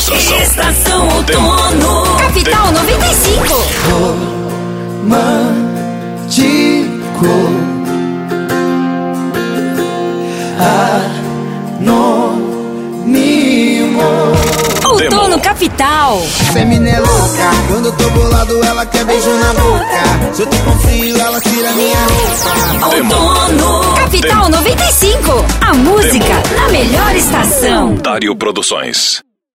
estação. Estação Outono. Capital 95. Romântico. Anônimo. Outono Capital. Femina é louca, quando eu tô bolado ela quer beijo na boca. Se eu te confio ela tira minha roupa. Outono Capital 95. A música na melhor estação. Dário Produções.